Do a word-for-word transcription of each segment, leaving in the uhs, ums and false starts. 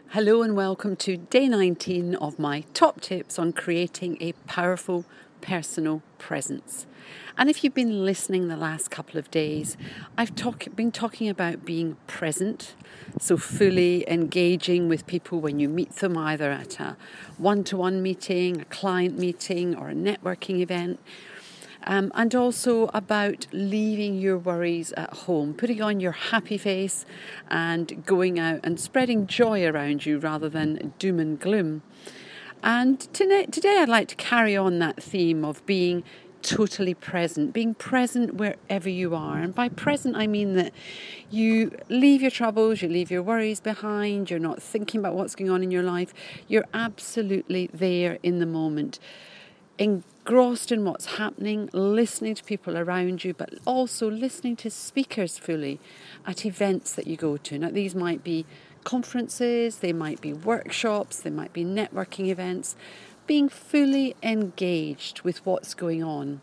Hello and welcome to day nineteen of my top tips on creating a powerful personal presence. And if you've been listening the last couple of days, I've talk, been talking about being present, so fully engaging with people when you meet them, either at a one-to-one meeting, a client meeting, or a networking event. Um, and also about leaving your worries at home, putting on your happy face and going out and spreading joy around you rather than doom and gloom. And today, today I'd like to carry on that theme of being totally present, being present wherever you are. And by present, I mean that you leave your troubles, you leave your worries behind, you're not thinking about what's going on in your life. You're absolutely there in the moment, engrossed in what's happening, listening to people around you, but also listening to speakers fully at events that you go to. Now, these might be conferences, they might be workshops, they might be networking events, being fully engaged with what's going on.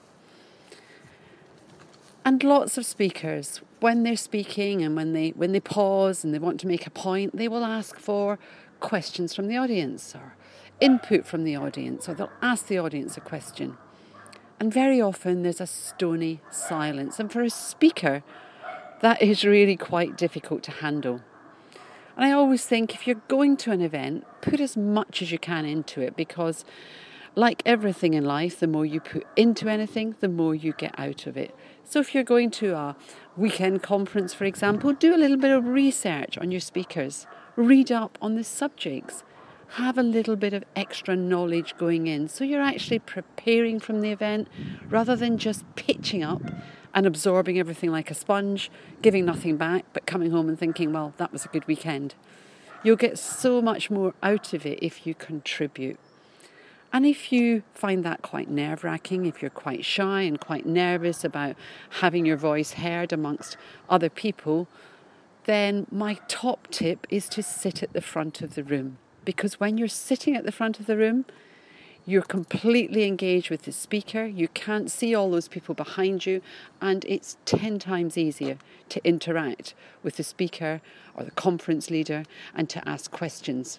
And lots of speakers, when they're speaking and when they when they pause and they want to make a point, they will ask for questions from the audience or input from the audience, or they'll ask the audience a question. And very often there's a stony silence. And for a speaker, that is really quite difficult to handle. And I always think if you're going to an event, put as much as you can into it, because like everything in life, the more you put into anything, the more you get out of it. So if you're going to a weekend conference, for example, do a little bit of research on your speakers. Read up on the subjects. Have a little bit of extra knowledge going in, so you're actually preparing from the event rather than just pitching up and absorbing everything like a sponge, giving nothing back, but coming home and thinking, well, that was a good weekend. You'll get so much more out of it if you contribute. And if you find that quite nerve-wracking, if you're quite shy and quite nervous about having your voice heard amongst other people, then my top tip is to sit at the front of the room. Because when you're sitting at the front of the room, you're completely engaged with the speaker. You can't see all those people behind you, and it's ten times easier to interact with the speaker or the conference leader and to ask questions.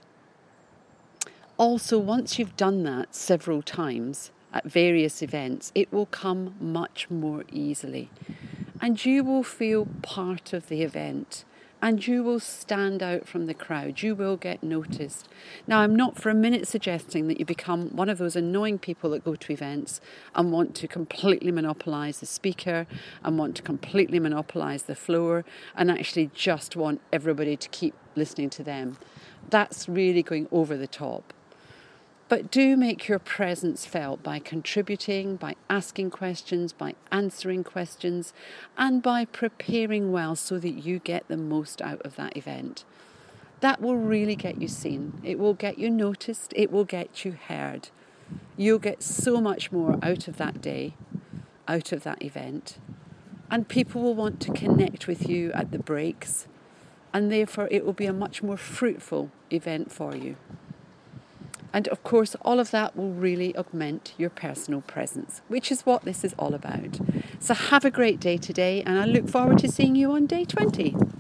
Also, once you've done that several times at various events, it will come much more easily, and you will feel part of the event. And you will stand out from the crowd. You will get noticed. Now, I'm not for a minute suggesting that you become one of those annoying people that go to events and want to completely monopolise the speaker and want to completely monopolise the floor and actually just want everybody to keep listening to them. That's really going over the top. But do make your presence felt by contributing, by asking questions, by answering questions, and by preparing well so that you get the most out of that event. That will really get you seen. It will get you noticed. It will get you heard. You'll get so much more out of that day, out of that event. And people will want to connect with you at the breaks. And therefore, it will be a much more fruitful event for you. And of course, all of that will really augment your personal presence, which is what this is all about. So have a great day today, and I look forward to seeing you on day twenty.